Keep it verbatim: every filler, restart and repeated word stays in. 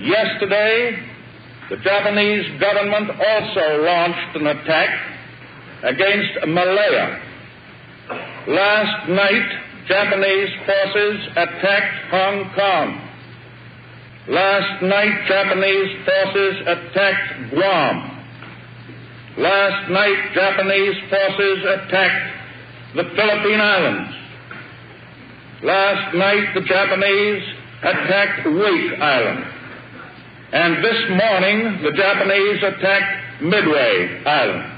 Yesterday, the Japanese government also launched an attack against Malaya. Last night, Japanese forces attacked Hong Kong. Last night, Japanese forces attacked Guam. Last night, Japanese forces attacked the Philippine Islands. Last night, the Japanese attacked Wake Island. And this morning, the Japanese attacked Midway Island.